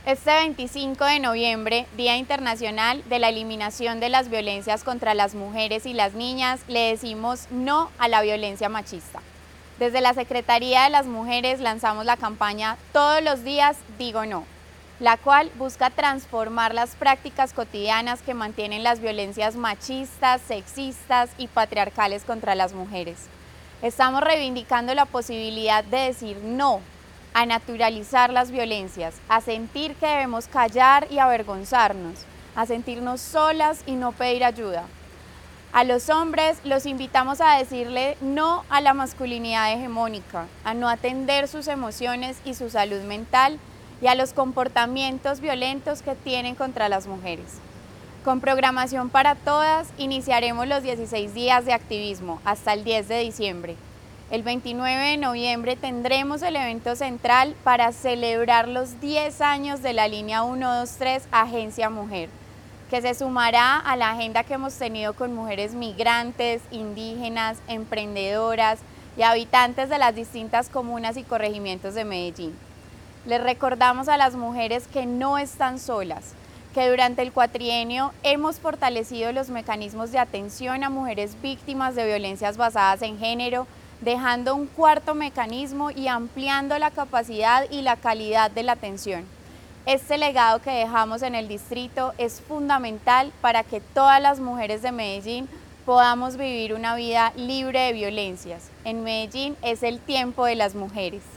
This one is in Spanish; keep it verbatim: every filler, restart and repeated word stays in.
Este veinticinco de noviembre, Día Internacional de la Eliminación de las Violencias contra las Mujeres y las Niñas, le decimos no a la violencia machista. Desde la Secretaría de las Mujeres lanzamos la campaña Todos los días digo no, la cual busca transformar las prácticas cotidianas que mantienen las violencias machistas, sexistas y patriarcales contra las mujeres. Estamos reivindicando la posibilidad de decir no, a naturalizar las violencias, a sentir que debemos callar y avergonzarnos, a sentirnos solas y no pedir ayuda. A los hombres los invitamos a decirle no a la masculinidad hegemónica, a no atender sus emociones y su salud mental y a los comportamientos violentos que tienen contra las mujeres. Con programación para todas, iniciaremos los dieciséis días de activismo hasta el diez de diciembre. El veintinueve de noviembre tendremos el evento central para celebrar los diez años de la línea uno dos tres Agencia Mujer, que se sumará a la agenda que hemos tenido con mujeres migrantes, indígenas, emprendedoras y habitantes de las distintas comunas y corregimientos de Medellín. Les recordamos a las mujeres que no están solas, que durante el cuatrienio hemos fortalecido los mecanismos de atención a mujeres víctimas de violencias basadas en género, dejando un cuarto mecanismo y ampliando la capacidad y la calidad de la atención. Este legado que dejamos en el distrito es fundamental para que todas las mujeres de Medellín podamos vivir una vida libre de violencias. En Medellín es el tiempo de las mujeres.